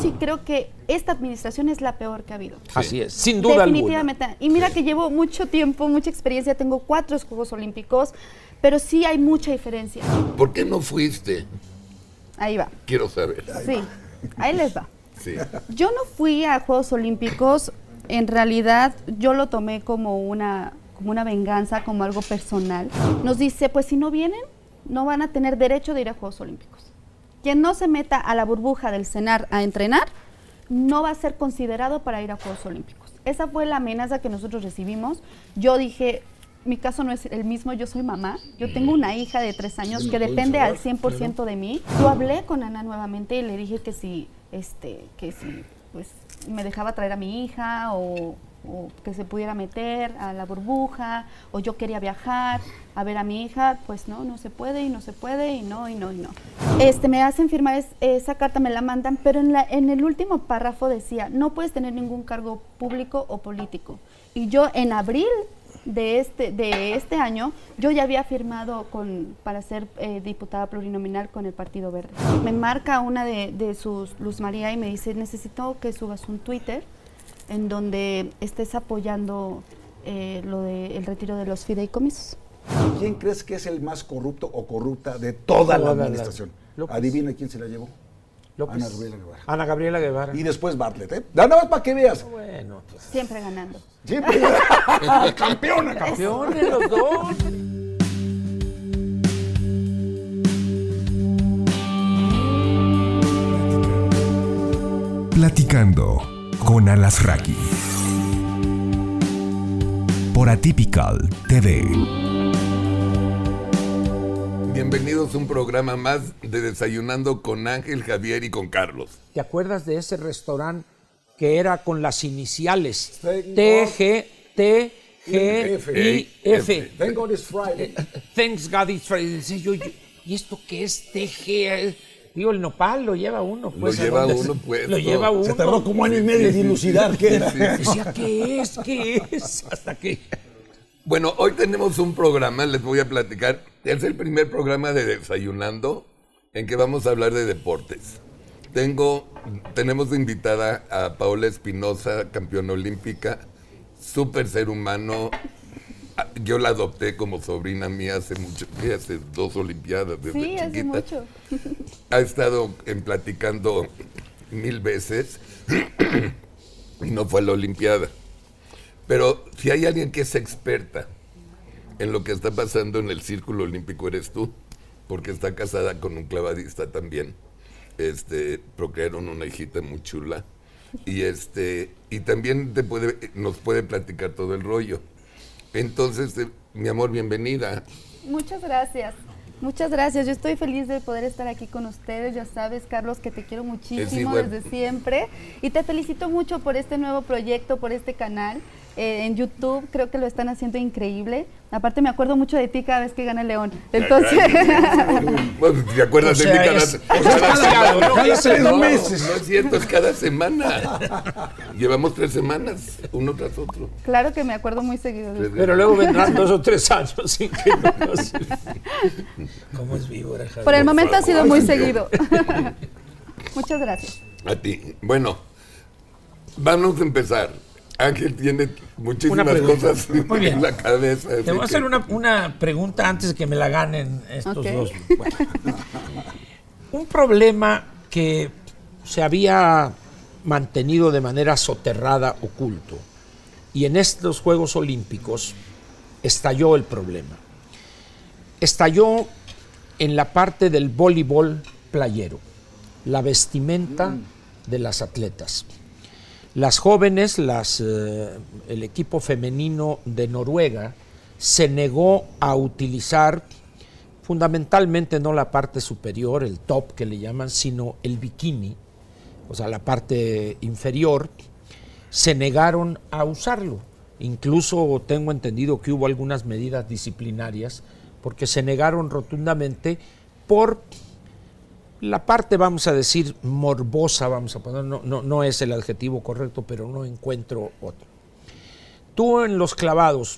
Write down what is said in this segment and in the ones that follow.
sí creo que esta administración es la peor que ha habido. Así es, sin duda Definitivamente. alguna. Y mira que llevo mucho tiempo, mucha experiencia, tengo 4 Juegos Olímpicos, pero sí hay mucha diferencia. ¿Por qué no fuiste? Ahí va. Quiero saber. Sí, ahí les va. Sí. Yo no fui a Juegos Olímpicos, en realidad yo lo tomé como una venganza, como algo personal. Nos dice, pues si no vienen, no van a tener derecho de ir a Juegos Olímpicos. Quien no se meta a la burbuja del CENAR a entrenar, no va a ser considerado para ir a Juegos Olímpicos. Esa fue la amenaza que nosotros recibimos. Yo dije, mi caso no es el mismo, yo soy mamá. Yo tengo una hija de 3 años que depende al 100% de mí. Yo hablé con Ana nuevamente y le dije que si pues, me dejaba traer a mi hija o que se pudiera meter a la burbuja, o yo quería viajar a ver a mi hija, pues no se puede y no se puede y no. Me hacen firmar esa carta, me la mandan, pero en el último párrafo decía, no puedes tener ningún cargo público o político. Y yo en abril de este año, yo ya había firmado para ser diputada plurinominal con el Partido Verde. Me marca una de sus, Luz María, y me dice, necesito que subas un Twitter en donde estés apoyando lo del retiro de los fideicomisos. ¿Quién crees que es el más corrupto o corrupta de toda la administración? Adivina quién se la llevó. López. Ana Gabriela Guevara. Ana Gabriela Guevara. Y después Bartlett, ¿eh? Nada más para que veas. Bueno, pues. Siempre ganando. Siempre. Campeona. Campeones los dos. Platicando con Alasraqui por Atypical TV. Bienvenidos a un programa más de Desayunando con Ángel, Javier y con Carlos. ¿Te acuerdas de ese restaurante que era con las iniciales? Thank T-G-I-F. Thank God it's Friday. Thanks God it's Friday. Decía yo, ¿y esto qué es T-G? Digo, el nopal lo lleva uno. Pues, lo lleva uno, pues. Lo lleva uno. Se tardó como año y medio en dilucidar qué era. Decía, ¿qué es? Hasta que... Bueno, hoy tenemos un programa, les voy a platicar. Es el primer programa de Desayunando en que vamos a hablar de deportes. Tenemos de invitada a Paola Espinosa, campeona olímpica, súper ser humano. Yo la adopté como sobrina mía hace 2 olimpiadas desde chiquita. Hace mucho. Ha estado platicando 1000 veces y no fue a la olimpiada. Pero si hay alguien que es experta en lo que está pasando en el círculo olímpico, eres tú, porque está casada con un clavadista también. Procrearon una hijita muy chula y también nos puede platicar todo el rollo. Entonces, mi amor, bienvenida. Muchas gracias. Muchas gracias. Yo estoy feliz de poder estar aquí con ustedes. Ya sabes, Carlos, que te quiero muchísimo desde siempre. Y te felicito mucho por este nuevo proyecto, por este canal. En YouTube creo que lo están haciendo increíble. Aparte me acuerdo mucho de ti cada vez que gana el León. Entonces... Bueno, ¿te acuerdas de mí cada 3 meses? No es cierto, es cada semana. Llevamos 3 semanas, uno tras otro. Claro que me acuerdo muy seguido. Pero luego vendrán 2 o 3 años sin que no sé. ¿Cómo es víbora, Javier? Por el momento ha sido muy seguido. Muchas gracias. A ti. Bueno, vamos a empezar. Ángel tiene muchísimas cosas en la cabeza. Te voy a hacer una pregunta antes de que me la ganen estos dos. Bueno. Un problema que se había mantenido de manera soterrada, oculto, y en estos Juegos Olímpicos estalló el problema. Estalló en la parte del voleibol playero, la vestimenta de las atletas. Las jóvenes, el equipo femenino de Noruega se negó a utilizar fundamentalmente no la parte superior, el top que le llaman, sino el bikini, o sea, la parte inferior. Se negaron a usarlo. Incluso tengo entendido que hubo algunas medidas disciplinarias porque se negaron rotundamente por la parte, vamos a decir, morbosa, vamos a poner, no es el adjetivo correcto, pero no encuentro otro. Tú en los clavados,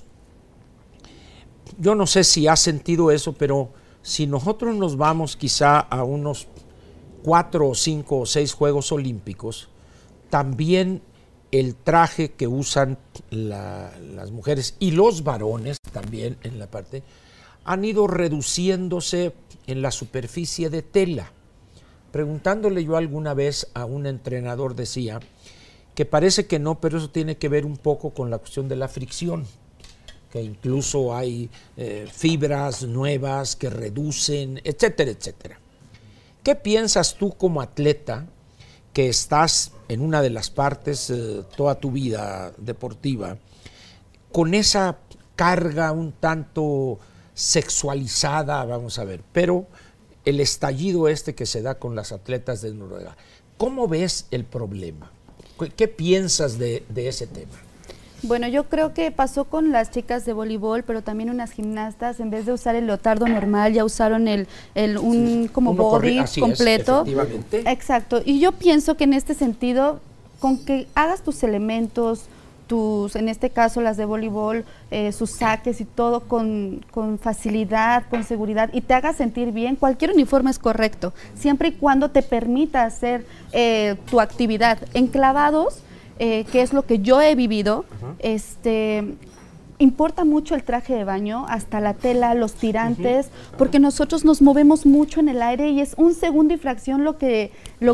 yo no sé si has sentido eso, pero si nosotros nos vamos quizá a unos 4 o 5 o 6 Juegos Olímpicos, también el traje que usan las mujeres y los varones también en la parte, han ido reduciéndose en la superficie de tela. Preguntándole yo alguna vez a un entrenador decía que parece que no, pero eso tiene que ver un poco con la cuestión de la fricción, que incluso hay fibras nuevas que reducen, etcétera, etcétera. ¿Qué piensas tú como atleta que estás en una de las partes toda tu vida deportiva, con esa carga un tanto sexualizada, vamos a ver, pero el estallido que se da con las atletas de Noruega? ¿Cómo ves el problema? ¿Qué piensas de ese tema? Bueno, yo creo que pasó con las chicas de voleibol, pero también unas gimnastas, en vez de usar el leotardo normal, ya usaron un body completo. Efectivamente. Exacto. Y yo pienso que en este sentido, con que hagas tus elementos, en este caso las de voleibol, sus saques y todo con facilidad, con seguridad, y te haga sentir bien, cualquier uniforme es correcto, siempre y cuando te permita hacer tu actividad. En clavados, que es lo que yo he vivido, importa mucho el traje de baño, hasta la tela, los tirantes, porque nosotros nos movemos mucho en el aire y es un segundo y fracción lo que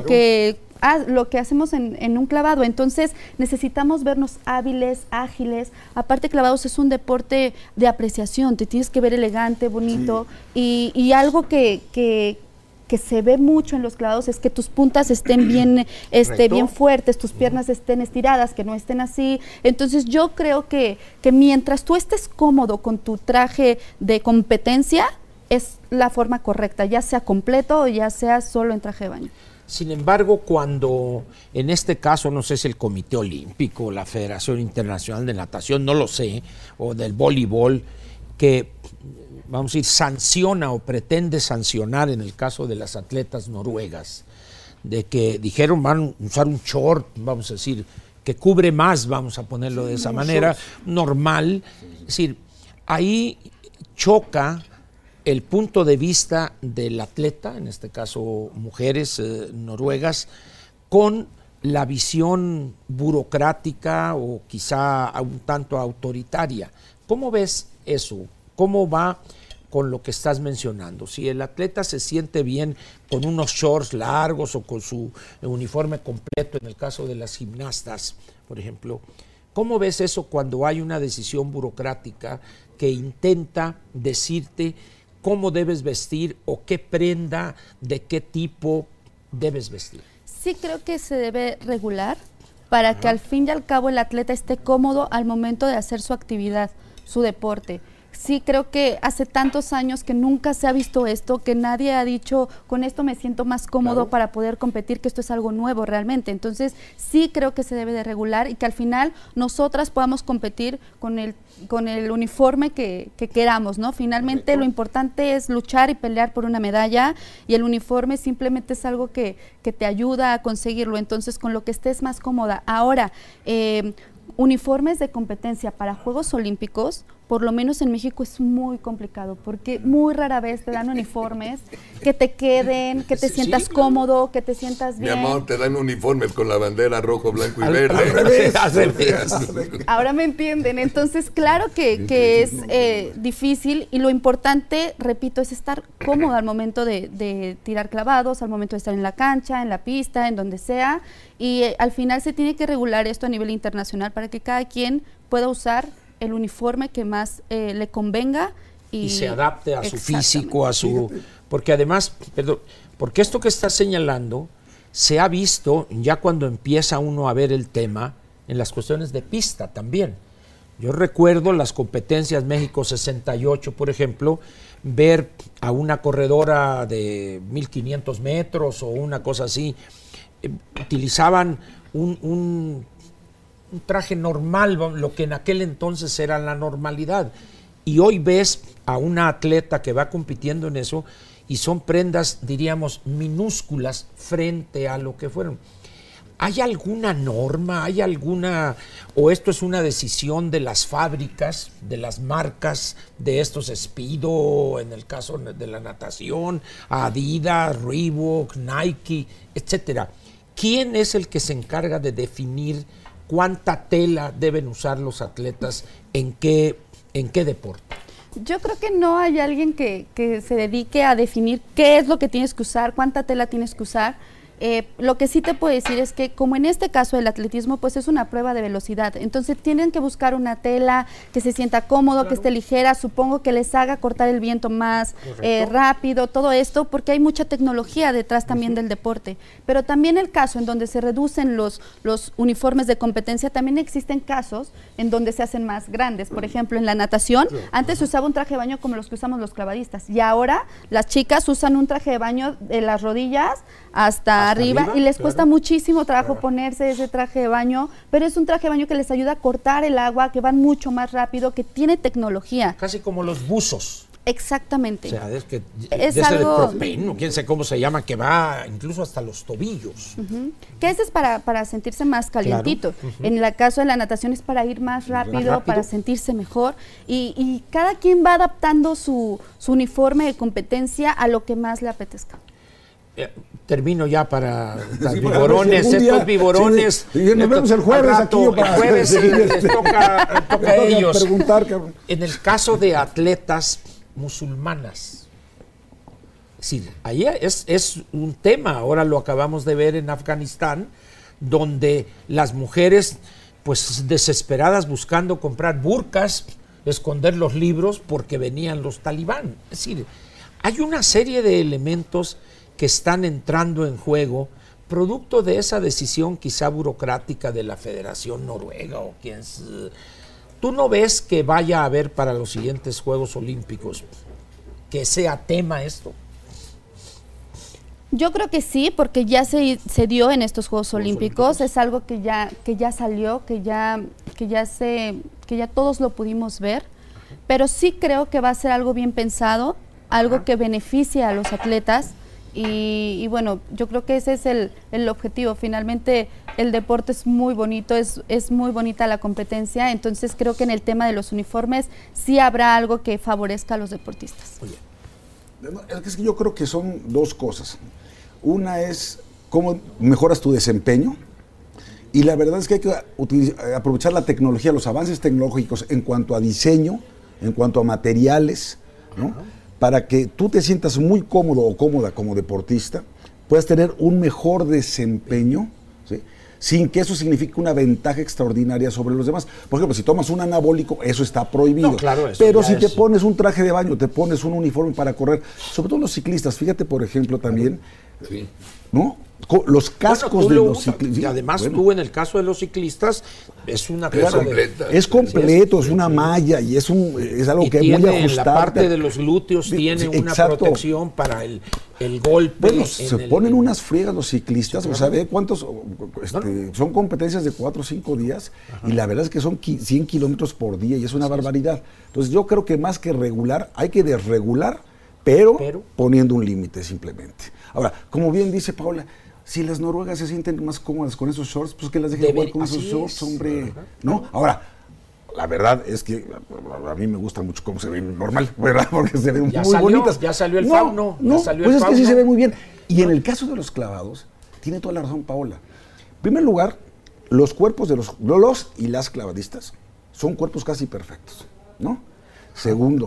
hacemos en un clavado. Entonces necesitamos vernos hábiles, ágiles. Aparte, clavados es un deporte de apreciación, te tienes que ver elegante, bonito, y algo que se ve mucho en los clavados es que tus puntas estén bien, bien fuertes, tus piernas estén estiradas, que no estén así. Entonces yo creo que mientras tú estés cómodo con tu traje de competencia, es la forma correcta, ya sea completo o ya sea solo en traje de baño. Sin embargo, cuando en este caso, no sé si el Comité Olímpico, la Federación Internacional de Natación, no lo sé, o del voleibol, que vamos a decir, sanciona o pretende sancionar en el caso de las atletas noruegas, de que dijeron van a usar un short, vamos a decir, que cubre más, vamos a ponerlo de esa manera, normal. Es decir, ahí choca el punto de vista del atleta, en este caso mujeres noruegas, con la visión burocrática o quizá un tanto autoritaria. ¿Cómo ves eso? ¿Cómo va con lo que estás mencionando? Si el atleta se siente bien con unos shorts largos o con su uniforme completo, en el caso de las gimnastas, por ejemplo, ¿cómo ves eso cuando hay una decisión burocrática que intenta decirte cómo debes vestir o qué prenda, de qué tipo debes vestir? Sí, creo que se debe regular para que al fin y al cabo el atleta esté cómodo al momento de hacer su actividad, su deporte. Sí, creo que hace tantos años que nunca se ha visto esto, que nadie ha dicho, con esto me siento más cómodo para poder competir, que esto es algo nuevo realmente. Entonces, sí creo que se debe de regular y que al final nosotras podamos competir con el uniforme que queramos, ¿no? Finalmente, lo importante es luchar y pelear por una medalla, y el uniforme simplemente es algo que te ayuda a conseguirlo. Entonces, con lo que estés más cómoda. Ahora, uniformes de competencia para Juegos Olímpicos, por lo menos en México es muy complicado, porque muy rara vez te dan uniformes que te queden, que te sientas cómodo, que te sientas bien. Mi amor, te dan uniformes con la bandera rojo, blanco y verde. Ahora me entienden. Entonces, claro que es difícil, y lo importante, repito, es estar cómodo al momento de tirar clavados, al momento de estar en la cancha, en la pista, en donde sea, y al final se tiene que regular esto a nivel internacional para que cada quien pueda usar el uniforme que más le convenga y se adapte a su físico, a su... Porque además, perdón, porque esto que estás señalando se ha visto ya cuando empieza uno a ver el tema en las cuestiones de pista también. Yo recuerdo las competencias México 68, por ejemplo, ver a una corredora de 1500 metros o una cosa así, utilizaban un traje normal, lo que en aquel entonces era la normalidad. Y hoy ves a una atleta que va compitiendo en eso y son prendas, diríamos, minúsculas frente a lo que fueron. ¿Hay alguna norma, o esto es una decisión de las fábricas, de las marcas, de estos Speedo, en el caso de la natación, Adidas, Reebok, Nike, etcétera? ¿Quién es el que se encarga de definir cuánta tela deben usar los atletas en qué deporte? Yo creo que no hay alguien que se dedique a definir qué es lo que tienes que usar, cuánta tela tienes que usar. Lo que sí te puedo decir es que, como en este caso del atletismo, pues es una prueba de velocidad. Entonces tienen que buscar una tela que se sienta cómodo, claro, que esté ligera, supongo que les haga cortar el viento más rápido, todo esto, porque hay mucha tecnología detrás también del deporte. Pero también el caso en donde se reducen los uniformes de competencia, también existen casos en donde se hacen más grandes. Por ejemplo, en la natación, antes se usaba un traje de baño como los que usamos los clavadistas, y ahora las chicas usan un traje de baño de las rodillas hasta arriba, y les cuesta muchísimo trabajo ponerse ese traje de baño, pero es un traje de baño que les ayuda a cortar el agua, que van mucho más rápido, que tiene tecnología. Casi como los buzos. Exactamente. O sea, es que es de algo de propeno, quién sabe cómo se llama, que va incluso hasta los tobillos. Que ese es para sentirse más calientito. Claro. En el caso de la natación es para ir más rápido, para sentirse mejor, y cada quien va adaptando su uniforme de competencia a lo que más le apetezca. Termino ya para los viborones, estos viborones. Sí, nos vemos el jueves aquí. El jueves les toca a ellos. Preguntar, en el caso de atletas musulmanas, es decir, ahí es un tema, ahora lo acabamos de ver en Afganistán, donde las mujeres, pues desesperadas buscando comprar burkas, esconder los libros porque venían los talibán. Es decir, hay una serie de elementos que están entrando en juego, producto de esa decisión quizá burocrática de la Federación Noruega o quien. ¿Tú no ves que vaya a haber para los siguientes Juegos Olímpicos que sea tema esto? Yo creo que sí, porque ya se dio en estos Juegos Olímpicos, es algo que ya salió, que ya todos lo pudimos ver, pero sí creo que va a ser algo bien pensado, algo que beneficie a los atletas. Y bueno, yo creo que ese es el objetivo. Finalmente el deporte es muy bonito, es muy bonita la competencia, entonces creo que en el tema de los uniformes sí habrá algo que favorezca a los deportistas. Oye, es que yo creo que son dos cosas. Una es cómo mejoras tu desempeño, y la verdad es que hay que aprovechar la tecnología, los avances tecnológicos en cuanto a diseño, en cuanto a materiales, ¿no? Para que tú te sientas muy cómodo o cómoda como deportista, puedas tener un mejor desempeño, ¿sí? Sin que eso signifique una ventaja extraordinaria sobre los demás. Por ejemplo, si tomas un anabólico, eso está prohibido. No, claro, eso pero si te pones un traje de baño, te pones un uniforme para correr, sobre todo los ciclistas, fíjate, por ejemplo, también, ¿no? Los cascos de los ciclistas. Y además tú, en el caso de los ciclistas, es una cosa es completo, es una malla y es algo que es muy ajustable. En la parte de los glúteos tiene una protección para el golpe. Bueno, se ponen unas friegas los ciclistas, o sea, ve cuántos, son competencias de 4 o 5 días, y la verdad es que son 100 kilómetros por día y es una barbaridad. Entonces yo creo que más que regular, hay que desregular, pero poniendo un límite simplemente. Ahora, como bien dice Paola, si las noruegas se sienten más cómodas con esos shorts, pues que las dejen jugar con esos shorts, hombre. ¿No? Ahora, la verdad es que a mí me gusta mucho cómo se ven normal, ¿verdad? Porque se ven muy bonitas. Ya salió el fauno. Pues es que sí se ve muy bien. Y en el caso de los clavados, tiene toda la razón Paola. En primer lugar, los cuerpos de los y las clavadistas son cuerpos casi perfectos, ¿no? Segundo,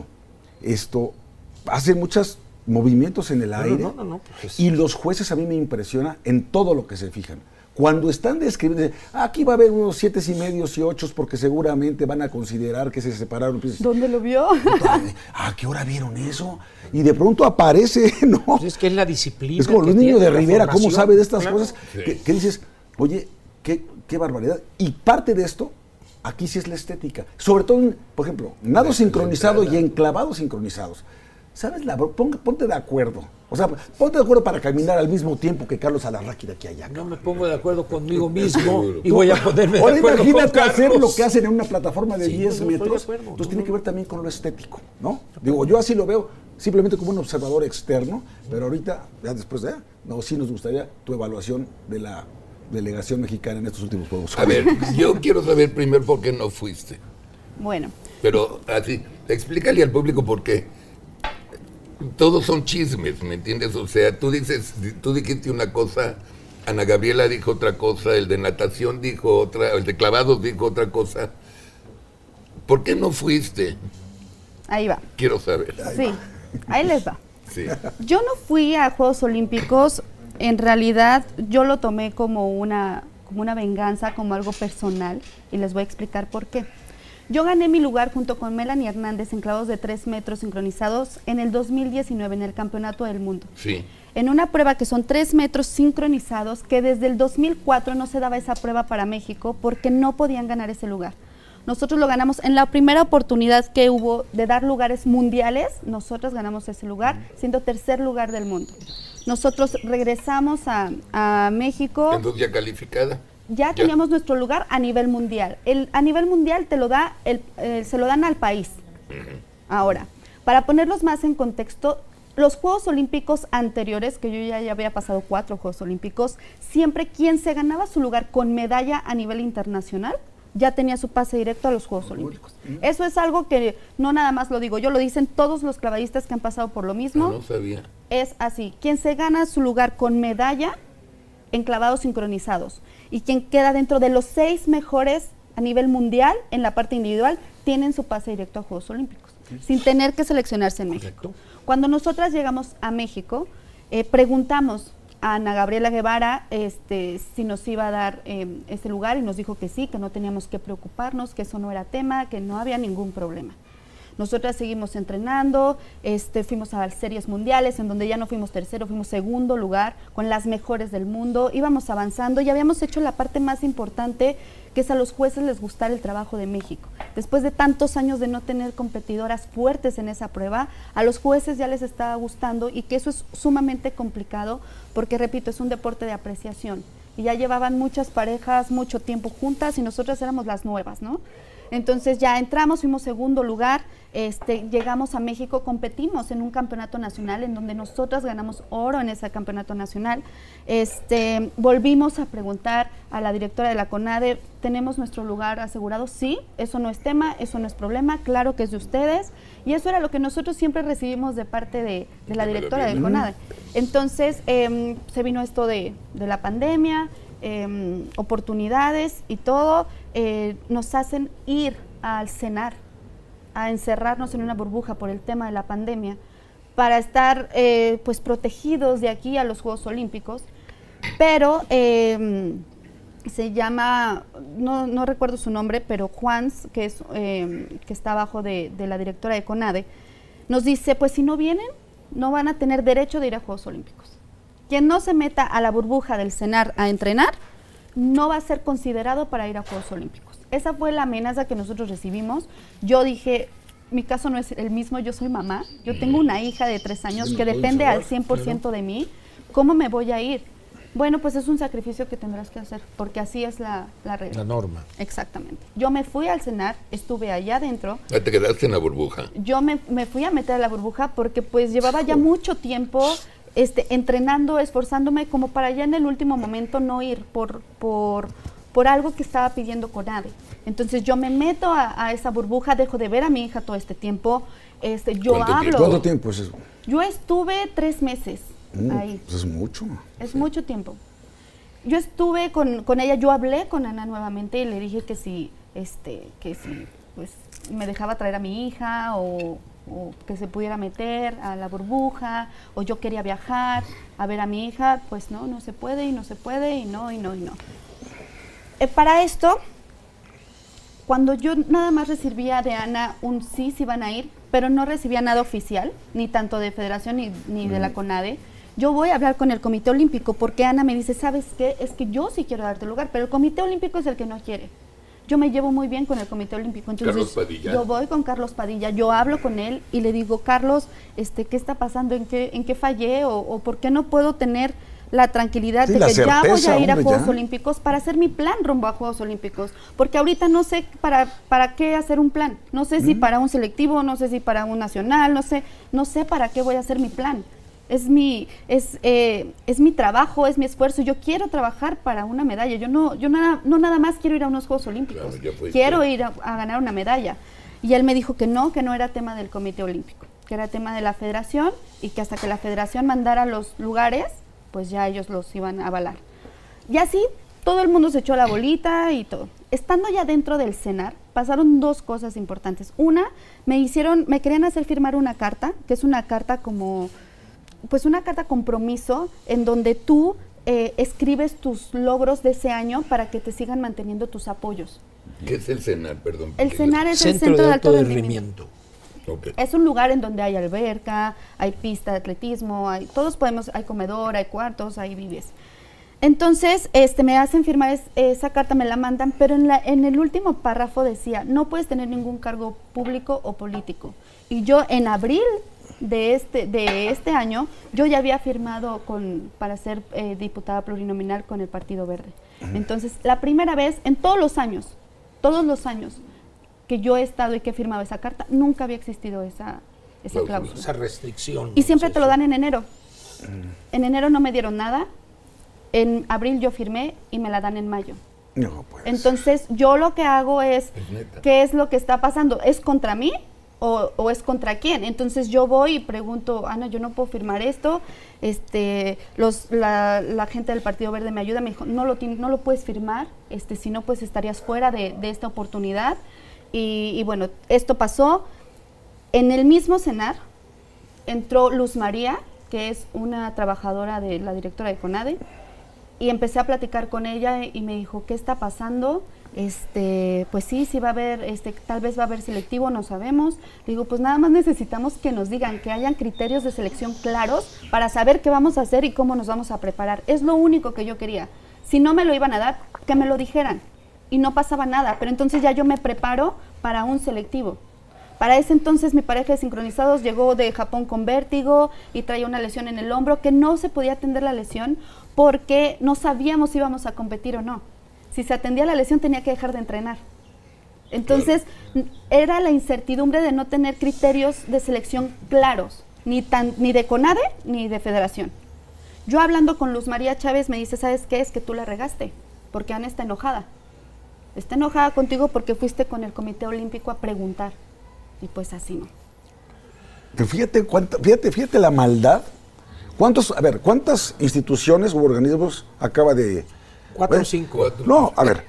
hacen muchos movimientos en el aire, y los jueces a mí me impresiona en todo lo que se fijan. Cuando están describiendo, aquí va a haber unos 7.5 y 8 porque seguramente van a considerar que se separaron. ¿Dónde lo vio? ¿A qué hora vieron eso? Y de pronto aparece, ¿no? Pues es que es la disciplina. Es como los niños de Rivera, ¿cómo sabe de estas cosas? Sí. Que dices, oye, qué barbaridad. Y parte de esto, aquí sí es la estética. Sobre todo, por ejemplo, nado sincronizado y enclavados sincronizados. ¿Sabes? Ponte de acuerdo. O sea, ponte de acuerdo para caminar al mismo tiempo que Carlos Alarraqui de aquí a allá. No me pongo de acuerdo conmigo mismo y voy a ponerme de acuerdo con Carlos. Imagínate hacer lo que hacen en una plataforma de 10 metros. Entonces tiene que ver también con lo estético, ¿no? Digo, yo así lo veo simplemente como un observador externo, pero ahorita, ya después sí nos gustaría tu evaluación de la delegación mexicana en estos últimos Juegos. A ver, yo quiero saber primero por qué no fuiste. Bueno. Pero así, explícale al público por qué. Todos son chismes, ¿me entiendes? O sea, tú dijiste una cosa, Ana Gabriela dijo otra cosa, el de natación dijo otra, el de clavados dijo otra cosa. ¿Por qué no fuiste? Ahí va. Quiero saber. Sí, ahí les va. Sí. Yo no fui a Juegos Olímpicos, en realidad yo lo tomé como una venganza, como algo personal, y les voy a explicar por qué. Yo gané mi lugar junto con Melanie Hernández en clavos de 3 metros sincronizados en el 2019 en el Campeonato del Mundo. Sí. En una prueba que son 3 metros sincronizados, que desde el 2004 no se daba esa prueba para México porque no podían ganar ese lugar. Nosotros lo ganamos en la primera oportunidad que hubo de dar lugares mundiales, nosotros ganamos ese lugar, siendo 3er lugar del mundo. Nosotros regresamos a México. Entonces ya calificada. Ya teníamos nuestro lugar a nivel mundial. A nivel mundial te lo da se lo dan al país. Ahora, para ponerlos más en contexto, los Juegos Olímpicos anteriores, que yo ya había pasado 4 Juegos Olímpicos, siempre quien se ganaba su lugar con medalla a nivel internacional ya tenía su pase directo a los Juegos Olímpicos. Eso es algo que no nada más lo digo yo, lo dicen todos los clavadistas que han pasado por lo mismo. No sabía. Es así. Quien se gana su lugar con medalla en clavados sincronizados y quien queda dentro de los 6 mejores a nivel mundial en la parte individual tienen su pase directo a Juegos Olímpicos, sin tener que seleccionarse en México. Correcto. Cuando nosotras llegamos a México, preguntamos a Ana Gabriela Guevara si nos iba a dar ese lugar y nos dijo que sí, que no teníamos que preocuparnos, que eso no era tema, que no había ningún problema. Nosotras seguimos entrenando, fuimos a las series mundiales, en donde ya no fuimos tercero, fuimos segundo lugar, con las mejores del mundo, íbamos avanzando y habíamos hecho la parte más importante, que es a los jueces les gustar el trabajo de México. Después de tantos años de no tener competidoras fuertes en esa prueba, a los jueces ya les estaba gustando y que eso es sumamente complicado, porque repito, es un deporte de apreciación. Y ya llevaban muchas parejas mucho tiempo juntas y nosotras éramos las nuevas, ¿no? Entonces ya entramos, fuimos segundo lugar, llegamos a México, competimos en un campeonato nacional en donde nosotras ganamos oro en ese campeonato nacional. Volvimos a preguntar a la directora de la CONADE, ¿tenemos nuestro lugar asegurado? Sí, eso no es tema, eso no es problema, claro que es de ustedes. Y eso era lo que nosotros siempre recibimos de parte de la directora de CONADE. Entonces se vino esto de la pandemia, oportunidades y todo, nos hacen ir al CENAR, a encerrarnos en una burbuja por el tema de la pandemia, para estar pues protegidos de aquí a los Juegos Olímpicos, pero se llama, no recuerdo su nombre, pero Juan, que está abajo de la directora de CONADE, nos dice, pues si no vienen, no van a tener derecho de ir a Juegos Olímpicos. Quien no se meta a la burbuja del CENAR a entrenar, no va a ser considerado para ir a Juegos Olímpicos. Esa fue la amenaza que nosotros recibimos. Yo dije, mi caso no es el mismo, yo soy mamá, yo tengo una hija de 3 años que depende al 100% de mí. ¿Cómo me voy a ir? Bueno, pues es un sacrificio que tendrás que hacer, porque así es la regla. La norma. Exactamente. Yo me fui al CENAR, estuve allá adentro. Ya te quedaste en la burbuja. Yo me fui a meter a la burbuja porque pues llevaba ya mucho tiempo entrenando, esforzándome como para ya en el último momento no ir por algo que estaba pidiendo CONADE. Entonces yo me meto a esa burbuja, dejo de ver a mi hija todo este tiempo, yo hablo. ¿Cuánto tiempo es eso? Yo estuve 3 meses ahí. Pues es mucho. Es mucho tiempo. Yo estuve con ella, yo hablé con Ana nuevamente y le dije que si pues me dejaba traer a mi hija o que se pudiera meter a la burbuja, o yo quería viajar a ver a mi hija, pues no se puede y no se puede y no. Para esto, cuando yo nada más recibía de Ana un sí van a ir, pero no recibía nada oficial, ni tanto de Federación ni de la CONADE, yo voy a hablar con el Comité Olímpico, porque Ana me dice, ¿sabes qué? Es que yo sí quiero darte lugar, pero el Comité Olímpico es el que no quiere. Yo me llevo muy bien con el Comité Olímpico, entonces Carlos Padilla. Yo voy con Carlos Padilla, yo hablo con él y le digo, Carlos, ¿qué está pasando? ¿En qué fallé? ¿O por qué no puedo tener la tranquilidad de que ya voy a ir a Juegos Olímpicos para hacer mi plan rumbo a Juegos Olímpicos? Porque ahorita no sé para qué hacer un plan, no sé si para un selectivo, no sé si para un nacional, no sé para qué voy a hacer mi plan. es mi trabajo, es mi esfuerzo. Yo quiero trabajar para una medalla. Yo no nada más quiero ir a unos Juegos Olímpicos. Claro, quiero ir a ganar una medalla. Y él me dijo que no era tema del Comité Olímpico, que era tema de la federación y que hasta que la federación mandara los lugares, pues ya ellos los iban a avalar. Y así todo el mundo se echó la bolita y todo. Estando ya dentro del CENAR, pasaron dos cosas importantes. Una, me querían hacer firmar una carta, que es una carta como, pues una carta compromiso, en donde tú escribes tus logros de ese año para que te sigan manteniendo tus apoyos. ¿Qué es el CENAR, perdón? El CENAR es el Centro de Alto Rendimiento. Okay. Es un lugar en donde hay alberca, hay pista de atletismo, hay comedor, hay cuartos, hay vives. Entonces, me hacen firmar esa carta, me la mandan, pero en el último párrafo decía, no puedes tener ningún cargo público o político. Y yo en abril de este año, yo ya había firmado para ser diputada plurinominal con el Partido Verde. Entonces, la primera vez en todos los años que yo he estado y que he firmado esa carta, nunca había existido esa cláusula. Esa restricción. Y siempre te lo dan en enero. En enero no me dieron nada. En abril yo firmé y me la dan en mayo. No, pues. Entonces, yo lo que hago es, ¿qué es lo que está pasando? ¿Es contra mí o es contra quién? Entonces, yo voy y pregunto, Ana, yo no puedo firmar esto. La gente del Partido Verde me ayuda, me dijo, no lo puedes firmar, si no, pues estarías fuera de esta oportunidad. Y bueno, esto pasó. En el mismo CENAR entró Luz María, que es una trabajadora de la directora de CONADE, y empecé a platicar con ella y me dijo, ¿qué está pasando? Pues sí va a haber, tal vez va a haber selectivo, no sabemos. Le digo, pues nada más necesitamos que nos digan, que hayan criterios de selección claros para saber qué vamos a hacer y cómo nos vamos a preparar. Es lo único que yo quería. Si no me lo iban a dar, que me lo dijeran. Y no pasaba nada, pero entonces ya yo me preparo para un selectivo. Para ese entonces mi pareja de sincronizados llegó de Japón con vértigo y traía una lesión en el hombro, que no se podía atender la lesión porque no sabíamos si íbamos a competir o no. Si se atendía la lesión tenía que dejar de entrenar. Entonces era la incertidumbre de no tener criterios de selección claros, ni de CONADE ni de federación. Yo hablando con Luz María Chávez me dice, ¿sabes qué? Es que tú la regaste, porque Ana está enojada. Está enojada contigo porque fuiste con el Comité Olímpico a preguntar. Y pues así no. Pero fíjate la maldad. ¿Cuántas instituciones u organismos acaba de... 4 o 5. No, a ver.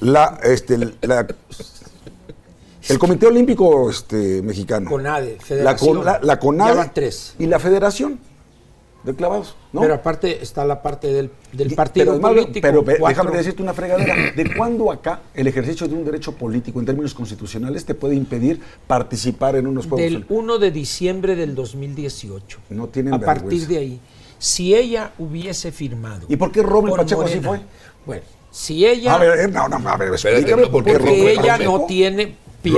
El Comité Olímpico Mexicano. CONADE, Federación. La CONADE. Ya van 3. Y la Federación de Clavados, ¿no? Pero aparte está la parte del partido político. Pero déjame decirte una fregadera. ¿De cuándo acá el ejercicio de un derecho político en términos constitucionales te puede impedir participar en unos Juegos Olímpicos? Del 1 de diciembre del 2018. No tienen vergüenza. A partir de ahí. Si ella hubiese firmado... ¿Y por qué Rommel Pacheco así fue? Bueno, si ella... A ver, explícame por qué porque ella no tiene...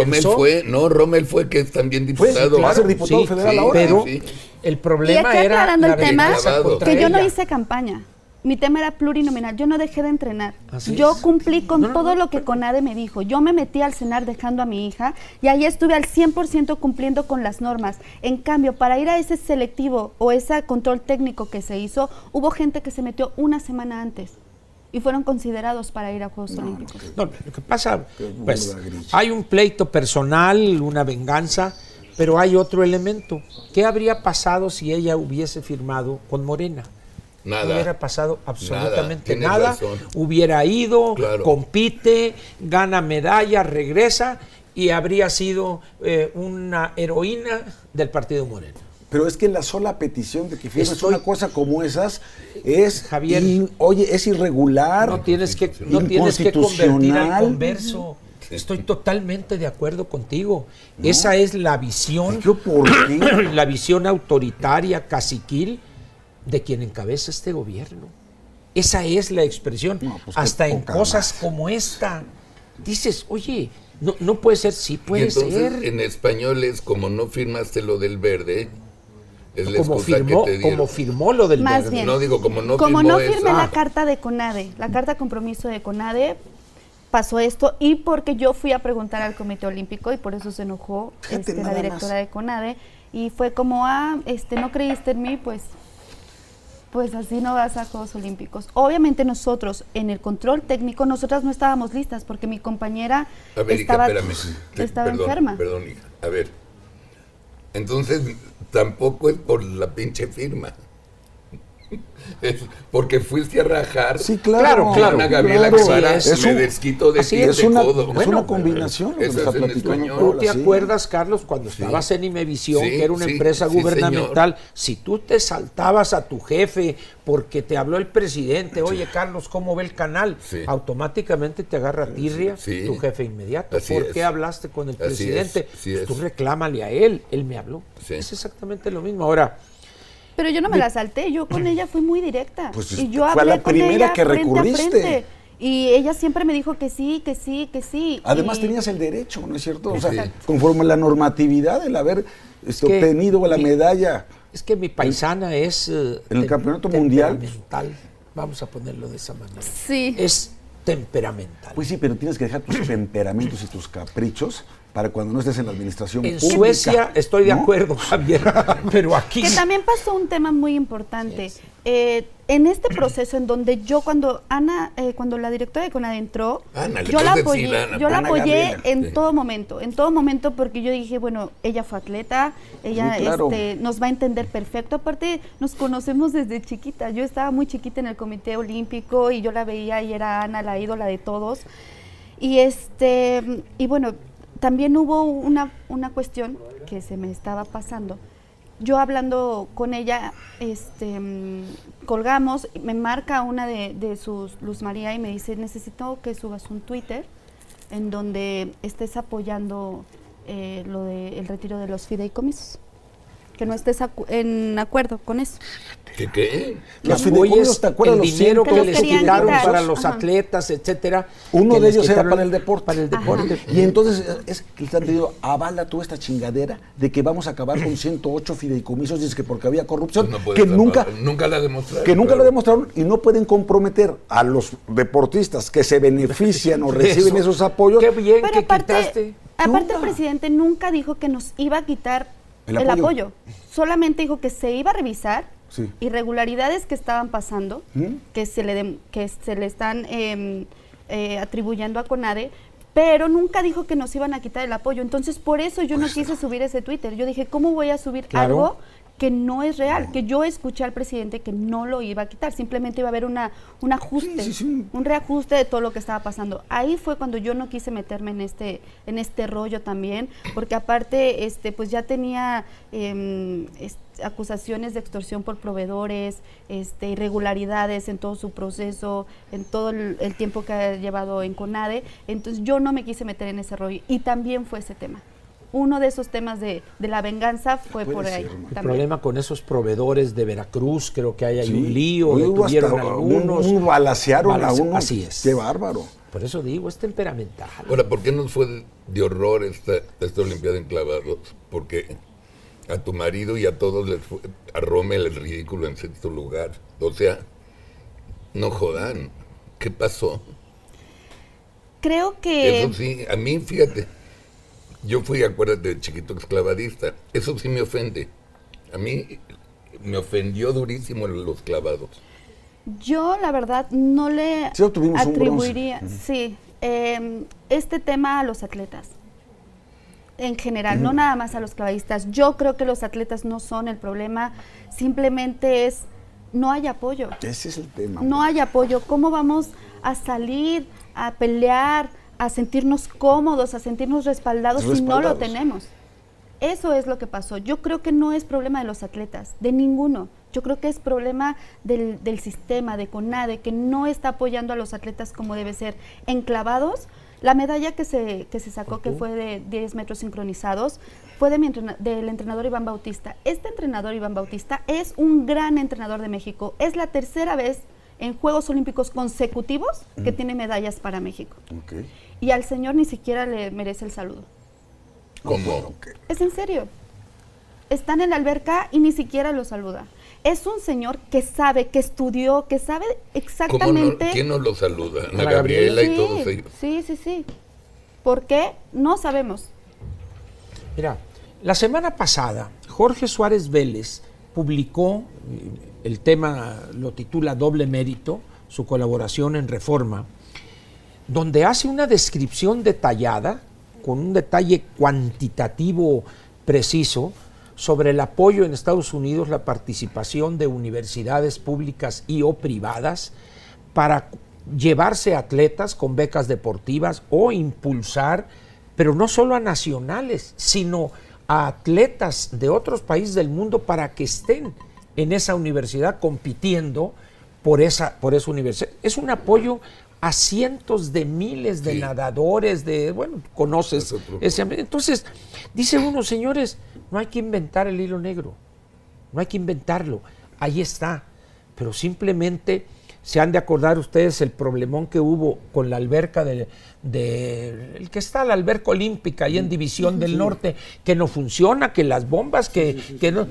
Rommel fue que es también diputado. Va a ser diputado federal ahora. Pero el problema era el tema que yo no ella. hice campaña. Mi tema era plurinominal. Yo no dejé de entrenar. Así yo es. cumplí con todo lo que CONADE me dijo. Yo me metí al CENAR dejando a mi hija y ahí estuve al 100% cumpliendo con las normas. En cambio, para ir a ese selectivo o ese control técnico que se hizo, hubo gente que se metió una semana antes y fueron considerados para ir a Juegos Olímpicos. No, lo que pasa, pues, hay un pleito personal, una venganza, pero hay otro elemento. ¿Qué habría pasado si ella hubiese firmado con Morena? Nada. No hubiera pasado absolutamente Tienes nada. razón. Hubiera ido, Claro. compite, gana medalla, regresa y habría sido una heroína del partido Morena. Pero es que la sola petición de que firmes una cosa como esas es, Javier, es irregular, no tienes que convertir al converso. Estoy totalmente de acuerdo contigo. No. Esa es la visión, ¿por qué? La visión autoritaria, caciquil, de quien encabeza este gobierno. Esa es la expresión. No, pues hasta en cosas como esta. Dices, oye, no puede ser, sí puede ser. En español es como no firmaste lo del verde. Es la como firmó lo del Más verde. Bien. No digo como no firmé la carta de CONADE, la carta compromiso de CONADE, pasó esto y porque yo fui a preguntar al Comité Olímpico y por eso se enojó la directora de CONADE y fue como, no creíste en mí, pues pues así no vas a Juegos Olímpicos. Obviamente nosotros, en el control técnico, nosotras no estábamos listas porque mi compañera estaba enferma. Perdón, hija. A ver, entonces tampoco es por la pinche firma. Es porque fuiste a rajar. Sí, claro. Ana Gabriela Guevara, me desquito de ti de codo. Es una combinación. ¿Tú te acuerdas, Carlos, cuando estabas en Imevisión, que era una empresa gubernamental, si tú te saltabas a tu jefe porque te habló el presidente, oye, Carlos, ¿cómo ve el canal? Automáticamente te agarra tirria tu jefe inmediato. ¿Por qué hablaste con el presidente? Tú reclámale a él me habló. Es exactamente lo mismo. Ahora, pero yo no me la salté, yo con ella fui muy directa. Pues y yo fue hablé la primera que recurriste. Frente. Y ella siempre me dijo que sí. Además tenías el derecho, ¿no es cierto? O sea, conforme a la normatividad, el haber obtenido la medalla. Es que mi paisana es... en el campeonato mundial. Vamos a ponerlo de esa manera. Sí. Es temperamental. Pues sí, pero tienes que dejar tus temperamentos y tus caprichos para cuando no estés en la administración pública. En Suecia estoy de acuerdo, Javier, pero aquí... Que también pasó un tema muy importante. En este proceso en donde yo cuando la directora de CONADE entró, yo la apoyé en todo momento porque yo dije, bueno, ella fue atleta, ella nos va a entender perfecto, aparte nos conocemos desde chiquita, yo estaba muy chiquita en el Comité Olímpico y yo la veía y era Ana la ídola de todos, y bueno, también hubo una cuestión que se me estaba pasando. Yo hablando con ella, colgamos, me marca una de sus, Luz María, y me dice, necesito que subas un Twitter en donde estés apoyando lo del retiro de los fideicomisos. Que no estés en acuerdo con eso. ¿Qué? Los fideicomisos, ¿te acuerdas? El dinero que les quitaron para quitar. los atletas, etcétera. Uno de ellos era para el deporte. Para el deporte. Y entonces es que te han pedido, avala tú esta chingadera de que vamos a acabar con 108 fideicomisos, y es que porque había corrupción, pues que nunca la demostraron. Y no pueden comprometer a los deportistas que se benefician o reciben esos apoyos. Qué bien. Pero que aparte quitaste. El presidente nunca dijo que nos iba a quitar el apoyo. Solamente dijo que se iba a revisar irregularidades que estaban pasando, que se le están atribuyendo a CONADE, pero nunca dijo que nos iban a quitar el apoyo. Entonces, por eso yo no quise subir ese Twitter. Yo dije, ¿cómo voy a subir algo que no es real? Que yo escuché al presidente que no lo iba a quitar, simplemente iba a haber un ajuste, un reajuste de todo lo que estaba pasando. Ahí fue cuando yo no quise meterme en este rollo también, porque aparte pues ya tenía acusaciones de extorsión por proveedores, irregularidades en todo su proceso, en todo el tiempo que ha llevado en CONADE. Entonces yo no me quise meter en ese rollo, y también fue ese tema. Uno de esos temas de la venganza fue por ahí. El problema con esos proveedores de Veracruz, creo que hay un lío, detuvieron algunos. Balacearon a uno. Así es. Qué bárbaro. Por eso digo, es temperamental. Ahora, ¿por qué nos fue de horror esta Olimpiada en clavados? Porque a tu marido y a todos les fue, a Rommel el ridículo en sexto lugar. O sea, no jodan. ¿Qué pasó? Creo que... Eso sí, a mí, fíjate, yo fui, acuérdate, chiquito exclavadista. Eso sí me ofende. A mí me ofendió durísimo los clavados. Yo, la verdad, no le atribuiría este tema a los atletas. En general, no nada más a los clavadistas. Yo creo que los atletas no son el problema, simplemente no hay apoyo. Ese es el tema. No hay apoyo. ¿Cómo vamos a salir a pelear, a sentirnos cómodos, a sentirnos respaldados si no lo tenemos? Eso es lo que pasó. Yo creo que no es problema de los atletas, de ninguno. Yo creo que es problema del sistema, de CONADE, que no está apoyando a los atletas como debe ser. En clavados, la medalla que se sacó, que fue de 10 metros sincronizados, fue del entrenador Iván Bautista. Este entrenador Iván Bautista es un gran entrenador de México. Es la tercera vez en Juegos Olímpicos consecutivos que tiene medallas para México. Y al señor ni siquiera le merece el saludo. ¿Cómo? Es en serio. Están en la alberca y ni siquiera lo saluda. Es un señor que sabe, que estudió, que sabe exactamente... ¿Quién no lo saluda? Ana Gabriela y todos ellos. Sí. ¿Por qué? No sabemos. Mira, la semana pasada, Jorge Suárez Vélez publicó, el tema lo titula Doble Mérito, su colaboración en Reforma, donde hace una descripción detallada, con un detalle cuantitativo preciso, sobre el apoyo en Estados Unidos, la participación de universidades públicas y o privadas para llevarse atletas con becas deportivas o impulsar, pero no solo a nacionales, sino a atletas de otros países del mundo para que estén en esa universidad compitiendo por esa universidad. Es un apoyo a cientos de miles de nadadores, conoces ese ambiente. Entonces, dice uno, señores, no hay que inventar el hilo negro, no hay que inventarlo, ahí está, pero simplemente se han de acordar ustedes el problemón que hubo con la alberca el que está la alberca olímpica ahí en División del Norte, que no funciona, que las bombas, que no,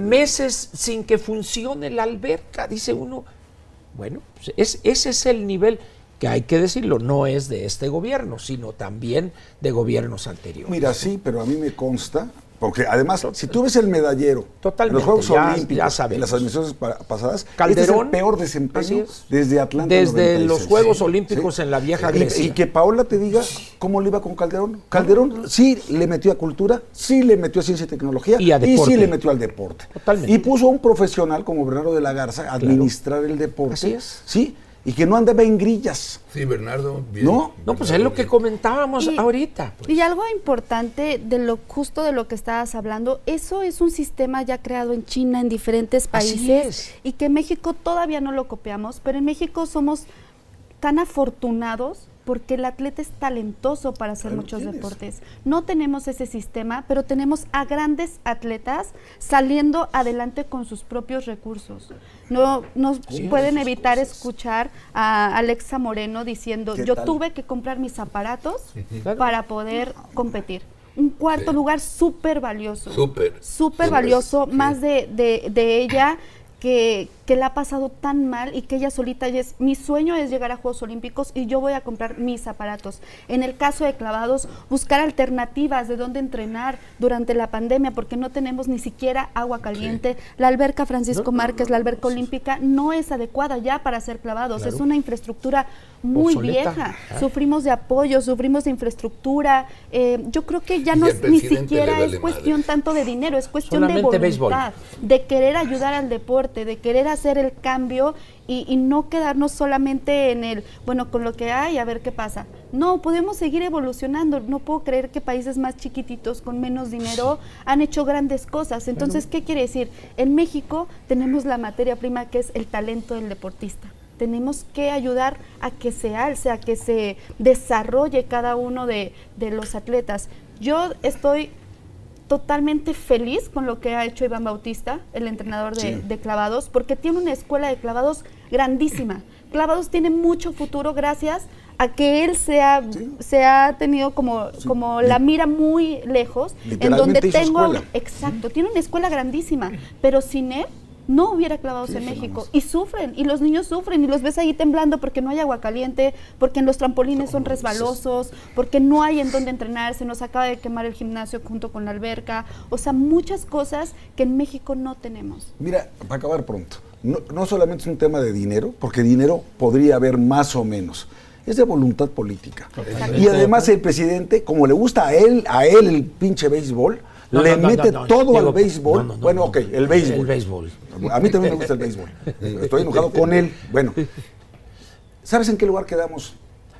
meses sin que funcione la alberca, dice uno, bueno, ese es el nivel que hay que decirlo, no es de este gobierno, sino también de gobiernos anteriores. Mira, sí, pero a mí me consta, porque además, si tú ves el medallero en los Juegos Olímpicos, en las administraciones pasadas, Calderón, este es el peor desempeño desde Atlanta. Desde los Juegos Olímpicos en la vieja Grecia. Y que Paola te diga cómo le iba con Calderón. Calderón sí le metió a cultura, sí le metió a ciencia y tecnología y sí le metió al deporte. Totalmente. Y puso a un profesional como Bernardo de la Garza a administrar el deporte. Así es. Sí. Y que no andaba en grillas. Sí, Bernardo. Bien. No, pues es lo que comentábamos ahorita. Pues. Y algo importante de lo justo de lo que estabas hablando, eso es un sistema ya creado en China, en diferentes países, y que México todavía no lo copiamos, pero en México somos tan afortunados porque el atleta es talentoso para hacer muchos deportes. No tenemos ese sistema, pero tenemos a grandes atletas saliendo adelante con sus propios recursos. No pueden evitar escuchar a Alexa Moreno diciendo, yo tuve que comprar mis aparatos para poder competir. Un cuarto lugar súper valioso. Súper valioso, más de ella que la ha pasado tan mal y que ella solita mi sueño es llegar a Juegos Olímpicos y yo voy a comprar mis aparatos. En el caso de clavados, buscar alternativas de dónde entrenar durante la pandemia, porque no tenemos ni siquiera agua caliente. La alberca Francisco Márquez, la alberca olímpica, no es adecuada ya para hacer clavados. Es una infraestructura muy vieja. Sufrimos de apoyo, sufrimos de infraestructura. Yo creo que ya ni siquiera es cuestión tanto de dinero, es cuestión de voluntad, de querer ayudar al deporte, de querer hacer el cambio y no quedarnos solamente en con lo que hay, a ver qué pasa. No, podemos seguir evolucionando. No puedo creer que países más chiquititos, con menos dinero, han hecho grandes cosas. Entonces, ¿qué quiere decir? En México tenemos la materia prima que es el talento del deportista. Tenemos que ayudar a que se alce, a que se desarrolle cada uno de los atletas. Yo estoy totalmente feliz con lo que ha hecho Iván Bautista, el entrenador de clavados, porque tiene una escuela de clavados grandísima. Clavados tiene mucho futuro gracias a que él se ha tenido como la mira muy lejos, en donde tiene una escuela grandísima, pero sin él no hubiera clavados en México. Y sufren, y los niños sufren, y los ves ahí temblando porque no hay agua caliente, porque en los trampolines son resbalosos, porque no hay en dónde entrenar, se nos acaba de quemar el gimnasio junto con la alberca. O sea, muchas cosas que en México no tenemos. Mira, para acabar pronto, no solamente es un tema de dinero, porque dinero podría haber más o menos. Es de voluntad política. Y además el presidente, como le gusta a él el pinche béisbol, le mete todo al béisbol. El béisbol. A mí también me gusta el béisbol. Estoy enojado con él. Bueno, ¿sabes en qué lugar quedamos?